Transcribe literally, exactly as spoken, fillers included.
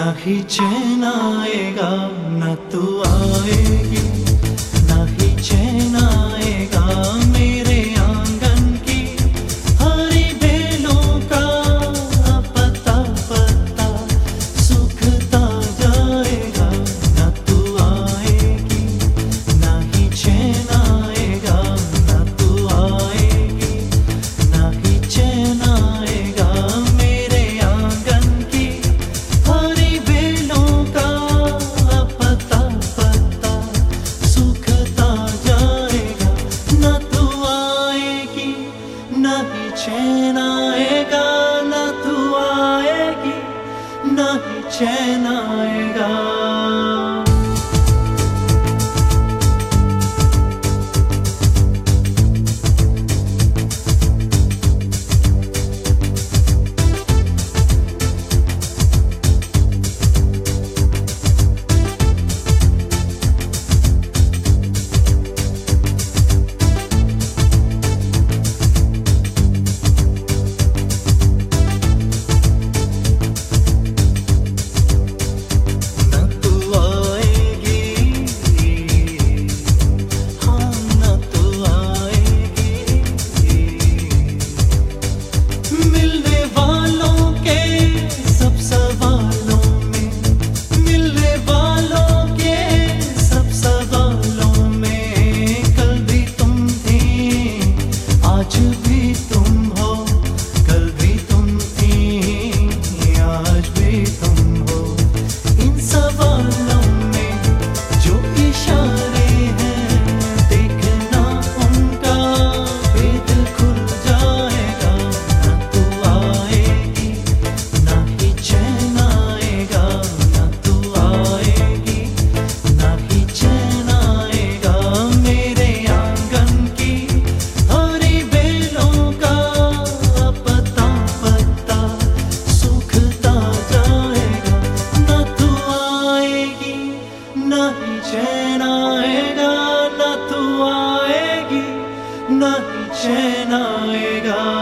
ना ही चैन आएगा न तू आएगी, ना ही चैन आएगा मेरे आंगन की हरी बेलों का पत्ता पत्ता सूखता जाएगा। न तू आएगी, ना ही चैन आएगा न तू आएगी, ना ही चैन आएगा मेरे आंगन की हरी बेलों का पत्ता पत्ता सूखता जाएगा। न तू आएगी, ना ही चैन आएगा, न तू आएगी, ना ही चैन आएगा। आज भी तुम हो, कल भी तुम थी, आज भी तुम हो। इन सवालों में जो इशारे हैं देखना उनका भेद खुल जाएगा। न तू आएगी, ना ही चैन आएगा, न तू आएगी, ना ही चैन आएगा मेरे आंगन की हरी बेलों का पत्ता पत्ता सूखता जाएगा। न तू आएगी, ना ही चैन आएगा, न तू आएगी, ना ही चैन आएगा।